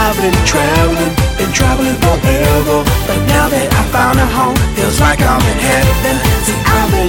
I've been traveling forever. But now that I found a home, feels like I'm in heaven. See, I've been